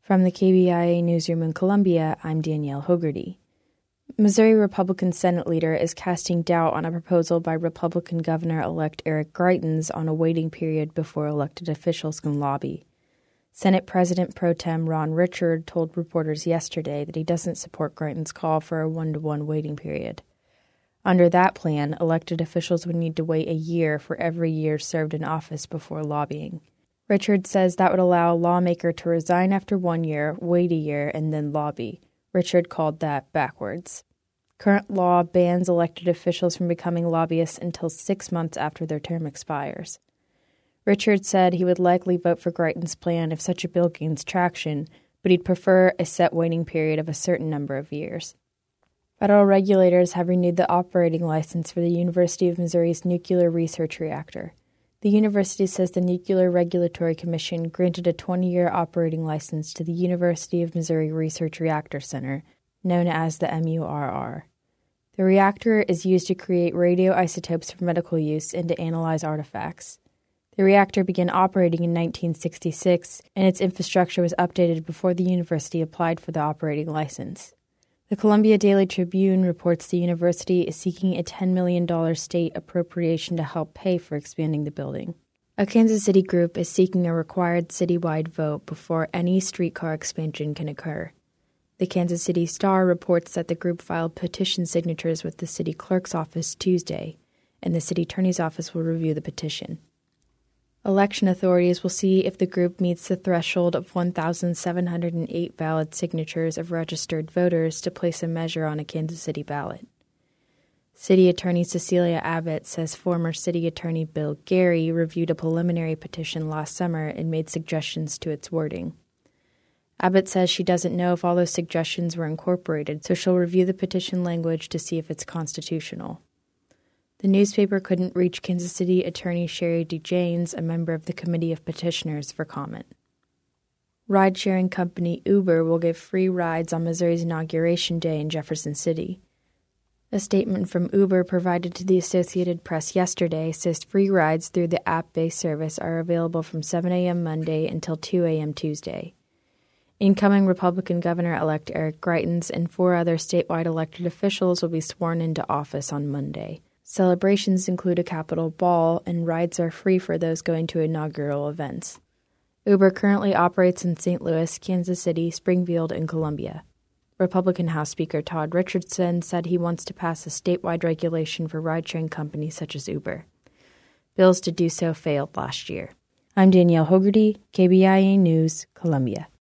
From the KBIA newsroom in Columbia, I'm Danielle Hogarty. Missouri Republican Senate leader is casting doubt on a proposal by Republican Governor-elect Eric Greitens on a waiting period before elected officials can lobby. Senate President Pro Tem Ron Richard told reporters yesterday that he doesn't support Greitens' call for a 1-to-1 waiting period. Under that plan, elected officials would need to wait a year for every year served in office before lobbying. Richard says that would allow a lawmaker to resign after 1 year, wait a year, and then lobby. Richard called that backwards. Current law bans elected officials from becoming lobbyists until 6 months after their term expires. Richard said he would likely vote for Greitens' plan if such a bill gains traction, but he'd prefer a set waiting period of a certain number of years. Federal regulators have renewed the operating license for the University of Missouri's nuclear research reactor. The university says the Nuclear Regulatory Commission granted a 20-year operating license to the University of Missouri Research Reactor Center, known as the MURR. The reactor is used to create radioisotopes for medical use and to analyze artifacts. The reactor began operating in 1966, and its infrastructure was updated before the university applied for the operating license. The Columbia Daily Tribune reports the university is seeking a $10 million state appropriation to help pay for expanding the building. A Kansas City group is seeking a required citywide vote before any streetcar expansion can occur. The Kansas City Star reports that the group filed petition signatures with the city clerk's office Tuesday, and the city attorney's office will review the petition. Election authorities will see if the group meets the threshold of 1,708 valid signatures of registered voters to place a measure on a Kansas City ballot. City Attorney Cecilia Abbott says former City Attorney Bill Gary reviewed a preliminary petition last summer and made suggestions to its wording. Abbott says she doesn't know if all those suggestions were incorporated, so she'll review the petition language to see if it's constitutional. The newspaper couldn't reach Kansas City Attorney Sherry DeJanes, a member of the Committee of Petitioners, for comment. Ride-sharing company Uber will give free rides on Missouri's Inauguration Day in Jefferson City. A statement from Uber provided to the Associated Press yesterday says free rides through the app-based service are available from 7 a.m. Monday until 2 a.m. Tuesday. Incoming Republican Governor-elect Eric Greitens and 4 other statewide elected officials will be sworn into office on Monday. Celebrations include a Capitol ball, and rides are free for those going to inaugural events. Uber currently operates in St. Louis, Kansas City, Springfield, and Columbia. Republican House Speaker Todd Richardson said he wants to pass a statewide regulation for ride-sharing companies such as Uber. Bills to do so failed last year. I'm Danielle Hogarty, KBIA News, Columbia.